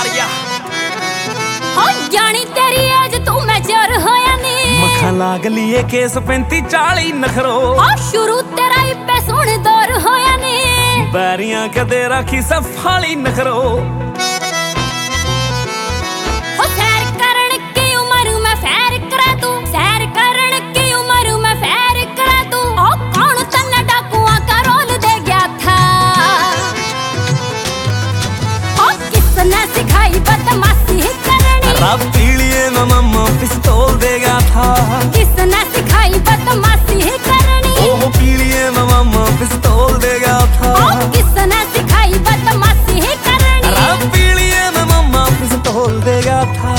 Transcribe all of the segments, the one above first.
तारिया हो जानी तेरी एज तू मैच्योर होया नी मखा लाग लिए केस 35-40 नखरो हो शुरू तेरा ही पे सुन दौर होया नी बैरियां कदे राखी सफाली नखरो हो सैर करण की उम्र में फैर करा तू सैर करण की उम्र में फैर करा तू ओ कौन तन्ने डाकुआ का रोल दे गया था ओ किसने सिखाई बदमाशी करनी रब पीलिए में मम्मा पिस्तौल देगा था किसने सिखाई बदमाशी करनी ओह पीलिए में मम्मा पिस्तौल देगा था ओ किसने सिखाई बदमाशी करनी रब पीलिए में मम्मा पिस्तौल देगा था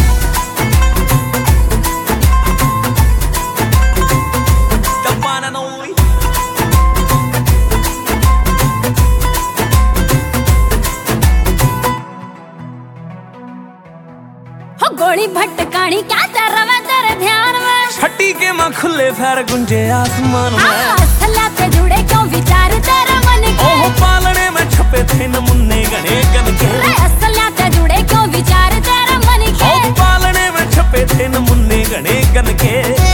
हो गोली भटकानी क्या चल रहा तेरे ध्यान में छठी के मां खुले फैर गुंजे आसमान में असला पे जुड़े क्यों विचार तेरे मन के ओह पालने में छपे थे नमुन्ने गणे गन के असला पे जुड़े क्यों विचार तेरे मन के ओह पालने में छपे थे नमुन्ने गणे गन के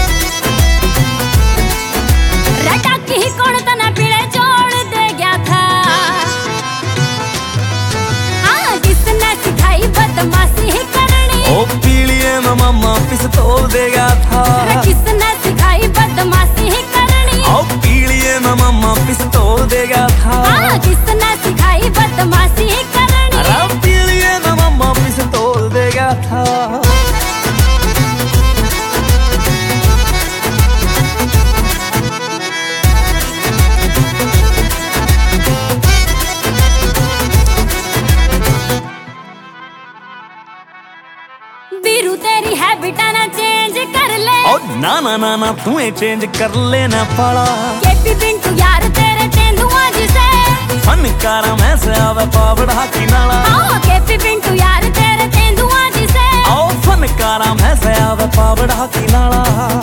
रटा की कौन तना पीड़े छोड़ दे गया था हाँ किसने सिखाई बदमाशी करनी ओ पीलिए में मम्मा पिस्तौल देगा था किसने सिखाई बदमाशी करनी ओ पीलिए में मम्मा पिस्तौल देगा था हाँ किसने सिखाई बदमाशी करनी रब पीलिए में मम्मा पिस्तौल देगा था बीरू तेरी हैबिट ना चेंज कर ले ओ ना ना ना ना तुम्हें चेंज कर लेना पड़ा केपी पिंटू यार तेरे तेंदुआ जिसे फनकारा मैं से आवे पावड़ा की नाला हाँ केपी पिंटू यार तेरे तेंदुआ जिसे ओ फनकारा मैं से आवे पावड़ा की नाला